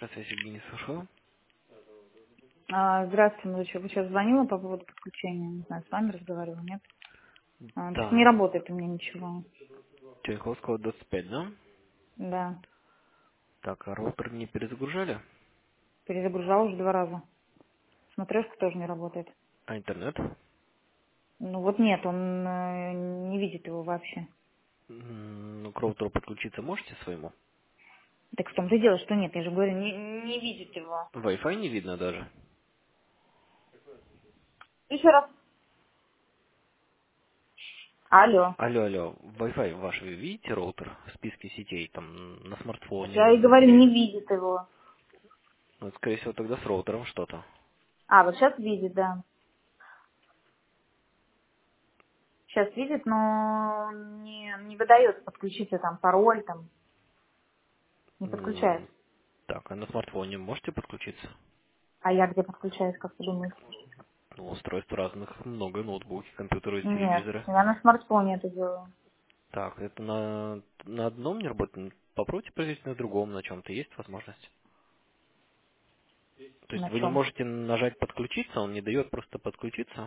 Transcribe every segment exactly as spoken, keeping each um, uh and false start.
Здравствуйте, Евгений, слушаю. А, Здравствуйте, Музычев. Вы сейчас звонила по поводу подключения? Не знаю, с вами разговаривала, нет? А, то есть не Да, работает у меня ничего. Чайковского двадцать пять, да? Да. Так, а роутер не перезагружали? Перезагружала уже два раза. Смотрешка тоже не работает. А интернет? Ну вот нет, он э, не видит его вообще. М, Ну, к роутеру подключиться можете своему? Так в том-то и дело, что нет, я же говорю, не, не видит его. Wi-Fi не видно даже. Еще раз. Алло. Алло, алло, Wi-Fi ваш вы видите роутер в списке сетей, там, на Так смартфоне, я и на говорю, не сети? видит его. Ну, скорее всего, тогда с роутером что-то. А, вот сейчас видит, да. Сейчас видит, но не, не выдает подключиться там пароль, там, не подключает. М, Так, а на смартфоне можете подключиться? А я где подключаюсь, как ты думаешь? Ну, устройств разных много, ноутбуки, компьютеры, Нет, телевизоры. я на смартфоне это делаю. Так, это на, на одном не работает? Попробуйте проверить на другом, на чем-то есть возможность? То есть На вы не чем? можете нажать подключиться, он не дает просто подключиться.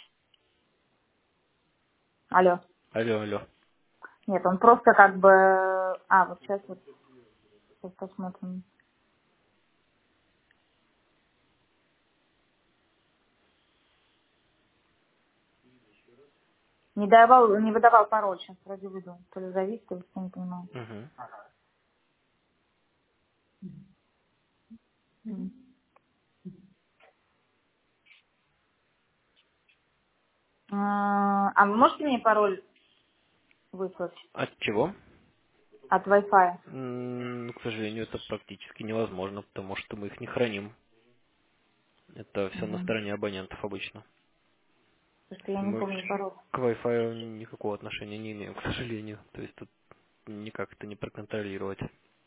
Алло. Алло, алло. Нет, он просто как бы... А, вот сейчас вот сейчас посмотрим. Не давал, не выдавал пароль, сейчас вроде выйду. То ли завис, то ли что, не понимаю. Угу. М. А а вы можете мне пароль выслать От чего? от Wi-Fi? М, К сожалению, это практически невозможно, потому что мы их не храним. Это все на Угу. стороне абонентов обычно. Потому что я не Мы помню пароль. к Wi-Fi никакого отношения не имеем, к сожалению. То есть тут никак это не проконтролировать.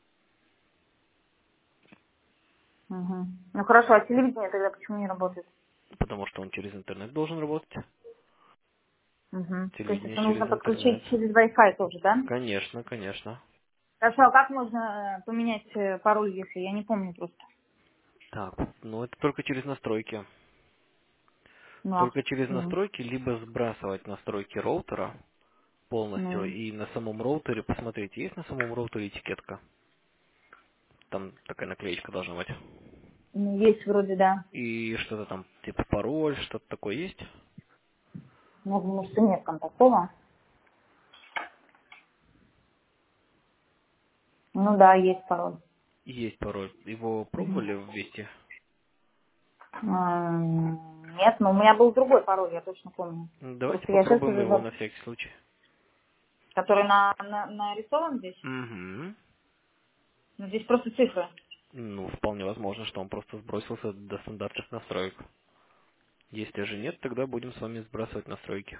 Угу. Ну хорошо, а телевидение тогда почему не работает? Потому что он через интернет должен работать. Угу. То есть Телевидение это нужно через интернет. подключить через Wi-Fi тоже, да? Конечно, конечно. Хорошо, а как можно э, поменять э, пароль, если я не помню просто? Так, ну это только через настройки. Ну, а, Только через ну, настройки, либо сбрасывать настройки роутера полностью, ну, и на самом роутере, посмотрите, есть на самом роутере этикетка? Там такая наклеечка должна быть. ну, есть вроде, да. И что-то там, типа пароль, что-то такое есть? Ну, может, и нет там такого. Ну да, есть пароль. Есть пароль. Его Мгм. пробовали ввести? М, Нет, но у меня был другой пароль, я точно помню. Ну, давайте Просто я сейчас попробуем уже его забыла. на всякий случай. Который на, на- нарисован здесь. Угу. Ну, здесь просто цифры. Ну, вполне возможно, что он просто сбросился до стандартных настроек. Если же нет, тогда будем с вами сбрасывать настройки.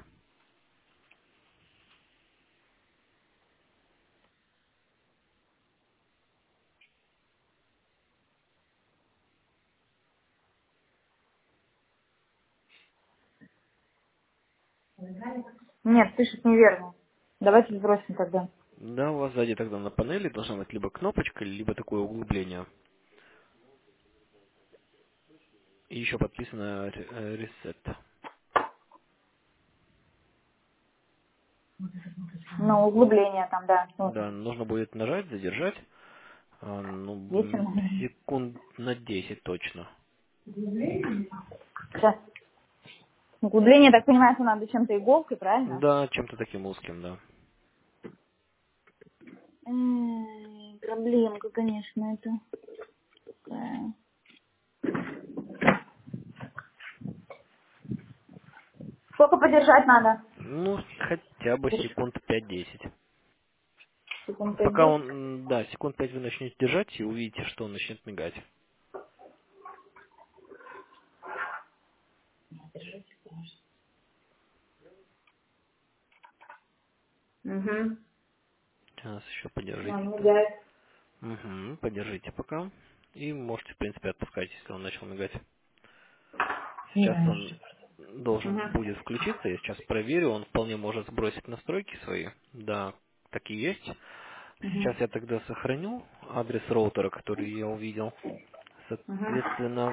Нет, пишет неверно. Давайте сбросим тогда. Да, у вас сзади тогда на панели должна быть либо кнопочка, либо такое углубление. И еще подписано ре- э, reset. Ну, углубление там, да. Вот. Да, нужно будет нажать, задержать, а, ну, Здесь м, оно. секунд на десять точно. Сейчас. Углубление, так понимаю, что надо чем-то иголкой, правильно? Да, чем-то таким узким, да. М, Проблемка, конечно, это. такая. Сколько подержать надо? Ну, хотя бы секунд пять-десять. Секунд Пока пять-десять. он, м, да, секунд пять вы начнете держать и увидите, что он начнет мигать. Угу. Сейчас еще подержите. Он мигает. Угу, подержите пока. И можете, в принципе, отпускать, если он начал мигать. Сейчас он должен Угу. будет включиться. Я сейчас проверю. Он вполне может сбросить настройки свои. Да, такие есть. Угу. Сейчас я тогда сохраню. адрес роутера, который я увидел. Угу. Соответственно,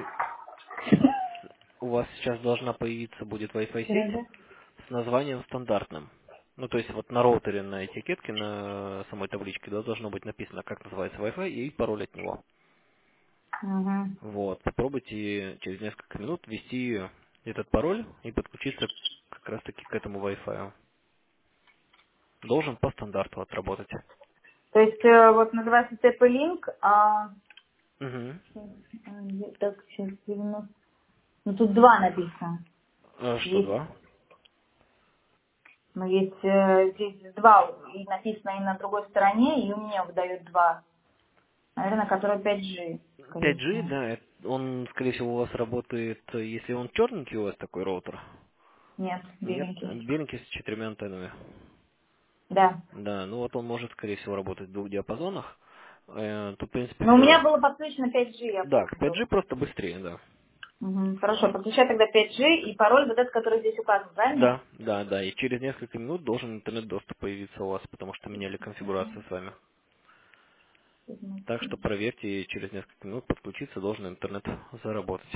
у вас сейчас должна появиться будет Wi-Fi сеть Да-да. с названием стандартным. Ну, то есть вот на роутере, на этикетке, на самой табличке, да, должно быть написано, как называется Wi-Fi и пароль от него. Угу. Вот, попробуйте через несколько минут ввести этот пароль и подключиться как раз таки к этому Wi-Fi. Должен по стандарту отработать. То есть э, вот называется ти пи Link, а Угу. а, где- так, сейчас девяносто. Ну тут два написано. А что, Есть, два? ну есть э, здесь два и написано и на другой стороне, и у меня выдают два. Наверное, который пять джи, скорее пять джи, всего. да, это- он, скорее всего, у вас работает, э, если он черненький у вас такой роутер. Нет, Нет, беленький. беленький с четырьмя антеннами. Да. Да, ну вот он может, скорее всего, работать в двух диапазонах. Э, Тут, в принципе, Но у меня все. было подключено пять джи, я Да, к помню пять тоже. джи просто быстрее, да. Мгм. Хорошо, подключай тогда пять джи и пароль вот этот, который здесь указан, правильно? Да, да, да. И через несколько минут должен интернет-доступ появиться у вас, потому что меняли конфигурацию с вами. Так что проверьте, и через несколько минут подключиться должен интернет заработать.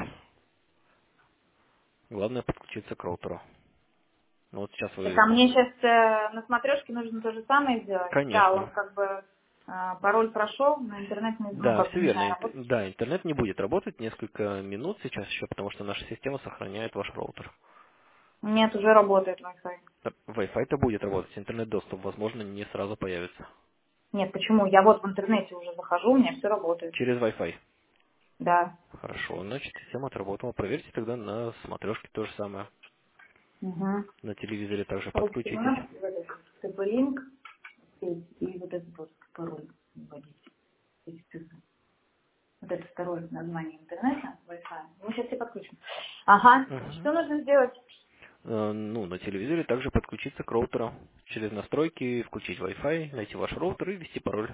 Главное подключиться к роутеру. Ну вот сейчас Так, вы... а мне сейчас э, на смотрешке нужно то же самое сделать. Да, Конечно. он как бы э, пароль прошел, но интернет, не- ну Да, как все бы не верно. знаю, Инт- работает. Да, интернет не будет работать несколько минут сейчас еще, потому что наша система сохраняет ваш роутер. Нет, уже работает Wi-Fi. Р- Wi-Fi-то будет работать, интернет-доступ, возможно, не сразу появится. Нет, почему? Я вот в интернете уже захожу, у меня все работает. Через Wi-Fi. Да. Хорошо, значит, система отработала. Проверьте тогда на смотрешке то же самое. Угу. На телевизоре также Короче, у подключитесь. нас вот этот ти пи Link и вот этот вот пароль вводить. Эти цифры. Вот это второе название интернета, Wi-Fi. Мы сейчас все подключим. Ага. Мгм. Что нужно сделать? Э, Ну, на телевизоре также подключиться к роутеру. Через настройки включить Wi-Fi, найти ваш роутер и ввести пароль.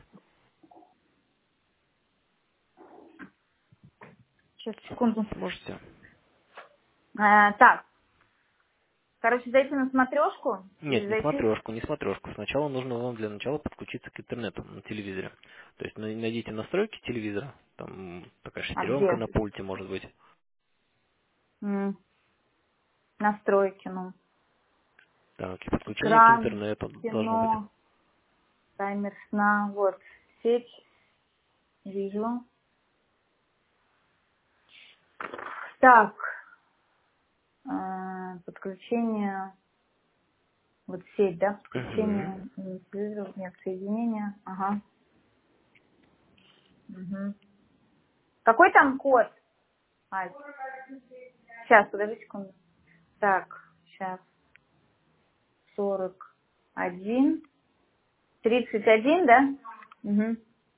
Сейчас, секунду. Сможете? Э, так, короче, зайти на смотрешку или Нет, не зайти смотрешку, не смотрешку. Сначала нужно вам для начала подключиться к интернету на телевизоре. То есть най- найдите настройки телевизора. Там такая а шестеренка где? на пульте может быть. М, настройки, ну. Так, и подключение к Экран, интернету должно быть. кино, таймер сна, вот, сеть, вижу. Так, э, подключение, вот сеть, да, Угу. подключение, м, телевизор, нет, соединение, ага. Мгм. Какой там код? Ай, сейчас, подожди секунду. Так, сейчас, сорок один, тридцать один, да? Угу.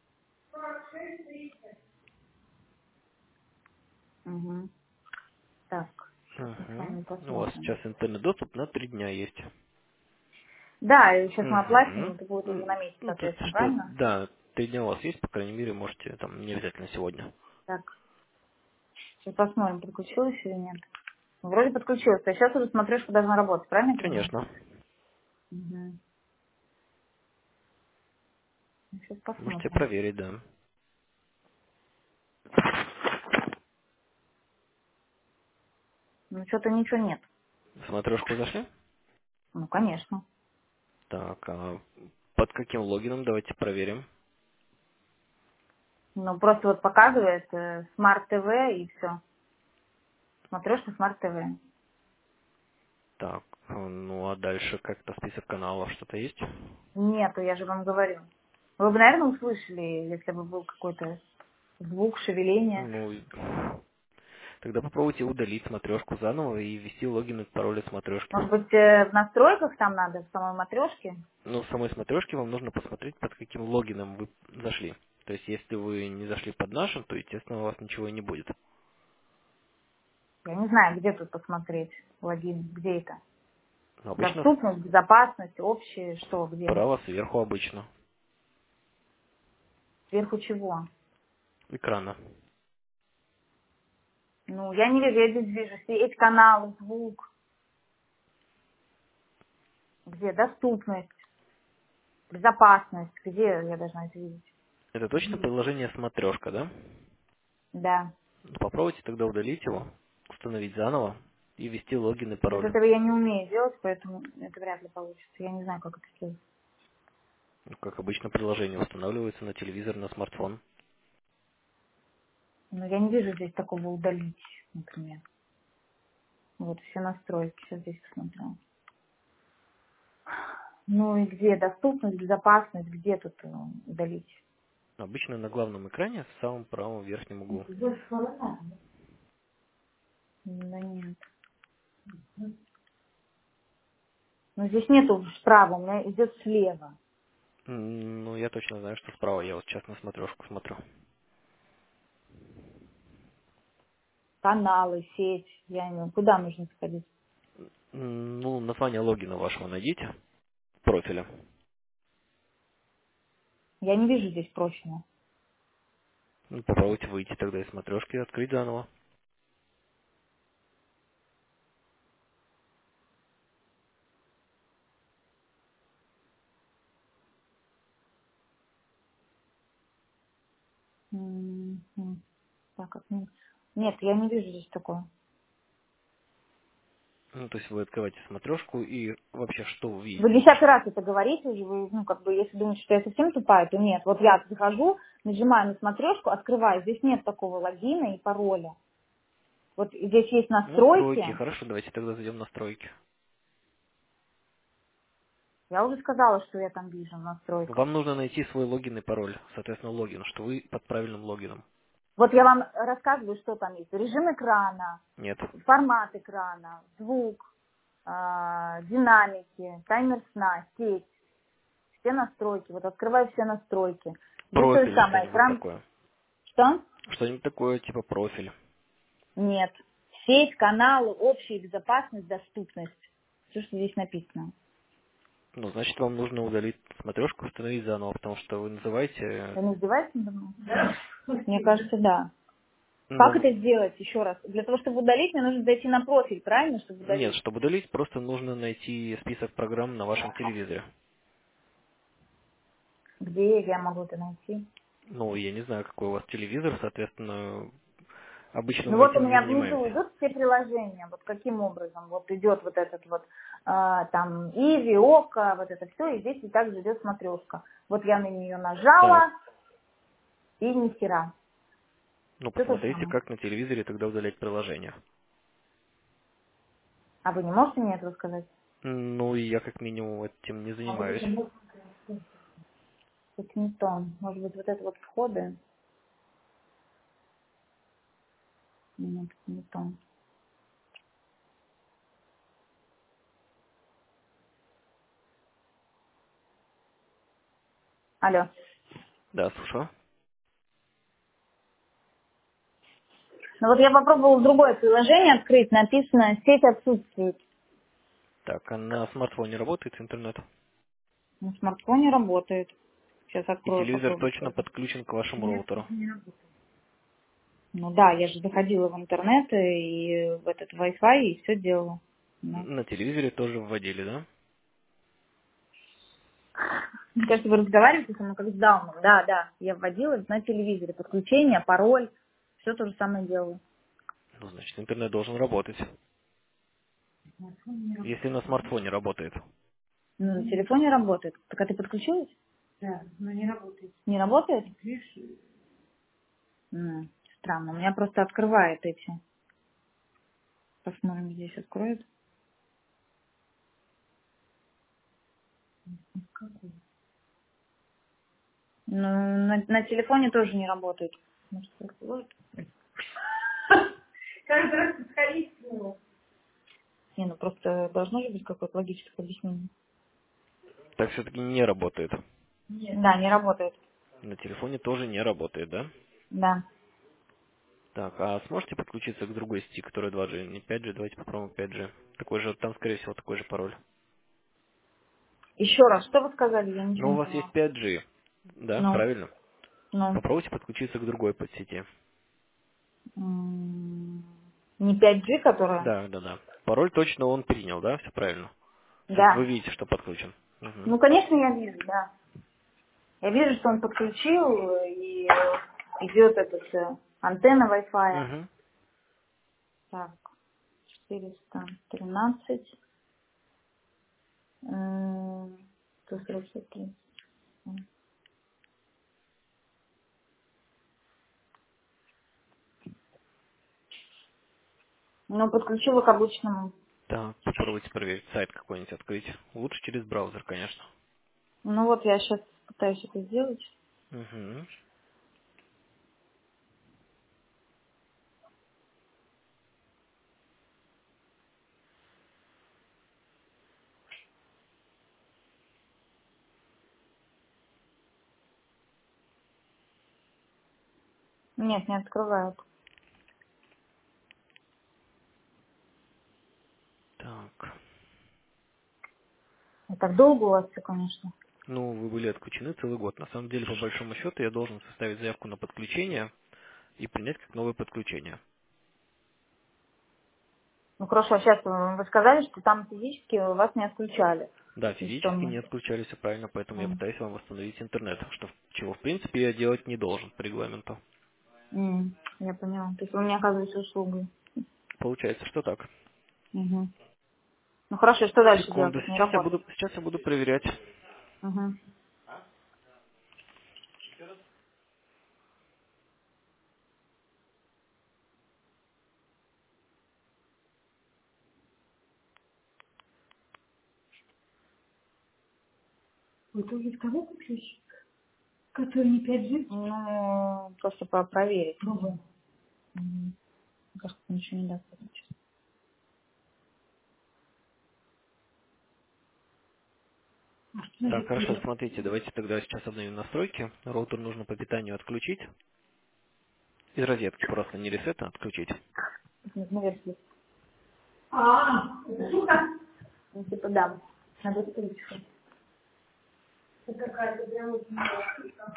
Угу. Так, сейчас мы с вами Угу. У вас посмотрим. сейчас интернет-доступ на три дня есть. Да, и сейчас мы оплатим, Угу. это будет уже на месяц, Ну, тут соответственно, что, правильно? да, три дня у вас есть, по крайней мере, можете, там, не обязательно сегодня. Так, сейчас посмотрим, подключилась или нет. Ну, вроде подключилась. А сейчас уже смотрешка должна работать, правильно я понимаю? Конечно. Угу. Сейчас Можете посмотрим. проверить, да. Ну, что-то ничего нет. В смотрешку зашли? Ну, конечно. Так, а под каким логином? Давайте проверим. Ну, просто вот показывает э, Smart ти ви и все. Смотрешка Smart ти ви. Так, ну а дальше как-то список каналов что-то есть? Нету, я же вам говорю. Вы бы, наверное, услышали, если бы был какой-то звук, шевеление. Ну, и- тогда попробуйте удалить смотрешку заново и ввести логин и пароль от смотрешки. Может быть, э, в настройках там надо, в самой матрешке? Ну, в самой смотрешке вам нужно посмотреть, под каким логином вы зашли. То есть, если вы не зашли под нашим, то, естественно, у вас ничего и не будет. Я не знаю, где тут посмотреть логин, где это? Обычно Доступность, безопасность, общее, что, где? справа сверху обычно. Сверху чего? Экрана. Ну, я не вижу, я здесь вижу сеть, каналы, звук, где доступность, безопасность, где я должна это видеть? Это точно приложение «Смотрешка», да? Да. Попробуйте тогда удалить его, установить заново и ввести логин и Вот пароль. этого я не умею делать, поэтому это вряд ли получится. Я не знаю, как это сделать. Ну, как обычно, приложение устанавливается на телевизор, на смартфон. Но я не вижу здесь такого удалить, например. Вот все настройки. Сейчас здесь посмотрю. Ну и где доступность, безопасность, где тут э, удалить? Обычно на главном экране в самом правом верхнем углу. Да нет. Ну здесь нету справа, у меня идет слева. М, Ну, я точно знаю, что справа. Я вот сейчас на смотрешку смотрю. Каналы, сеть. Я не знаю, куда нужно сходить? М, Ну, название логина вашего найдите, профиля. Я не вижу здесь профиля. Ну, попробуйте выйти тогда из смотрешки и открыть заново. М, м. Так, как мне- Нет, я не вижу здесь такого. Ну, то есть вы открываете смотрешку и вообще что вы Вы видите? десятый раз это говорите уже, вы, ну, как бы, если думаете, что я совсем тупая, то нет. Вот я захожу, нажимаю на смотрешку, открываю, здесь нет такого логина и пароля. Вот здесь есть настройки, Настройки. Хорошо, давайте тогда зайдем в настройки. я уже сказала, что я там вижу в настройках. Вам нужно найти свой логин и пароль, соответственно, логин, что вы под правильным логином. Вот я вам рассказываю, что там есть. Режим экрана, Нет. формат экрана, звук, а, динамики, таймер сна, сеть, все настройки. Вот открываю все настройки. Здесь то же Профиль, самое. что-нибудь Экран. такое. Что? Что-нибудь такое, типа профиль. Нет. Сеть, каналы, общая безопасность, доступность. Все, что здесь написано. Ну, значит, вам нужно удалить смотрешку, установить заново, потому что вы называете... Вы не издеваетесь надо мной? Да. Мне кажется, да. Как Ну, это сделать еще раз? Для того, чтобы удалить, мне нужно зайти на профиль, правильно, чтобы нет, удалить? чтобы удалить, просто нужно найти список программ на вашем телевизоре. Где я могу это найти? Ну, я не знаю, какой у вас телевизор, соответственно, обычно Ну мы вот у этим не меня внизу занимаемся. идут все приложения. Вот каким образом? Вот идет вот этот вот а, там Иви, Ока, вот это все, и здесь и также идет смотрешка. Вот я на нее Так, нажала, и ни хера. ну Все то же посмотрите, самое. как на телевизоре тогда удалять приложение. А вы не можете мне это сказать? Ну, и я как минимум этим не А вот занимаюсь. это может быть не то. Может быть, вот это вот входы. Нет, это не то. Алло. Да, слушаю. Ну вот я попробовала другое приложение открыть, написано «Сеть отсутствует». Так, а на смартфоне работает интернет? На смартфоне работает. Сейчас И открою, телевизор попробую точно тоже. подключен к вашему Нет, роутеру? не работает. Ну да, я же заходила в интернет и в этот Wi-Fi и все делала. Да. На телевизоре тоже вводили, да? Мне кажется, вы разговариваете со мной как с Дауном. Да, да, я вводила на телевизоре подключение, пароль, все то же самое делала. Ну, значит, интернет должен работать. Смартфон не Если работает. на смартфоне работает. Ну, на телефоне работает. Так а ты подключилась? Да, но не работает. Не работает? Видишь? М, Странно, у меня просто открывает эти. Посмотрим, здесь откроет. Какой? Ну, на, на телефоне тоже не работает. Может, откроет? Каждый раз подходить к нему. Не, ну просто должно же быть какое-то логическое объяснение. Так все-таки не работает. Нет. Да, не работает. На телефоне тоже не работает, да? Да. Так, а сможете подключиться к другой сети, которая два джи? Не пять джи, давайте попробуем пять джи. Такой же, там, скорее всего, такой же пароль. Еще раз, что вы сказали? Я ничего Но у не вас есть поняла. пять джи, да, Ну, правильно? ну. Попробуйте подключиться к другой подсети. М, Не пять джи, которая? Да, да, да. Пароль точно он принял, да? Все правильно. То есть вы Да. видите, что подключен. Мгм. Ну, конечно, я вижу, да. Я вижу, что он подключил, и идет этот, э, антенна Wi-Fi. Угу. Так, четыреста тринадцать. м, сто сорок три. Ну, подключила к обычному. Так, попробуйте проверить сайт какой-нибудь открыть. Лучше через браузер, конечно. Ну вот я сейчас пытаюсь это сделать. Угу. Нет, не открывает. Так. И так долго у вас все, конечно. Ну, вы были отключены целый год. На самом деле, по большому счету, я должен составить заявку на подключение и принять как новое подключение. Ну хорошо, сейчас вы сказали, что там физически вас не отключали. Да, И что физически мы? не отключались, все правильно, поэтому я М, пытаюсь вам восстановить интернет, что, чего, в принципе, я делать не должен по регламенту. м, Я поняла. То есть вы мне оказываете услугу. Получается, что так. Мгм. Ну хорошо, что дальше делать? Секунду, Это не сейчас я буду, работает. сейчас я буду проверять. Угу. Вы тоже кого ключ? Который не пять джи? Ну, просто по- проверить. Пробуем. Мгм. Кажется, ничего не даст. А что Так, значит хорошо, перед? смотрите, давайте тогда сейчас обновим настройки. Роутер нужно по питанию отключить. Из розетки просто, не ресета, а отключить. Наверх. А, это штука? Ну, типа, да. Надо открыть. Это какая-то прям вот милая штука.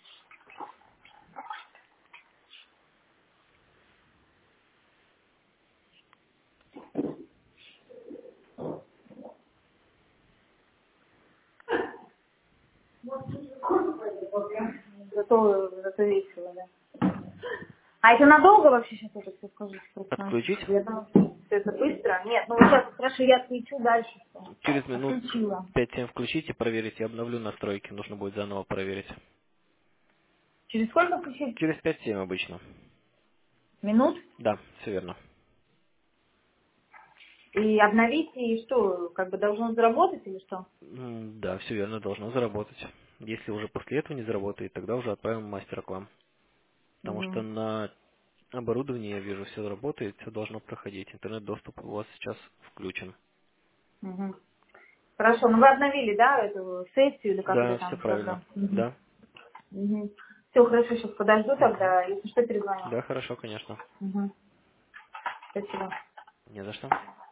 Вот тут господи, вот прям. Зато, зато весело, да. А это надолго вообще сейчас это все скажите? Просто Отключить. я думаю, что это быстро. Нет, ну вот сейчас хорошо, я отключу дальше. Что? Через минут Отключила. пять-семь включите, проверите, обновлю настройки. Нужно будет заново проверить. Через сколько включить? Через пять-семь обычно. Минут? Да, все верно. И обновить, и что, как бы должно заработать или что? М, Да, все верно, должно заработать. Если уже после этого не заработает, тогда уже отправим мастера к вам. Потому что Угу. на оборудовании, я вижу, все работает, все должно проходить. Интернет-доступ у вас сейчас включен. Угу. Хорошо, ну вы обновили, да, эту сессию или как это Да, все там правильно. тогда? Угу. Да. Угу. Все, хорошо, сейчас подожду Мгм. тогда, если что, перезвоню. Да, хорошо, конечно. Угу. Спасибо. Не за что.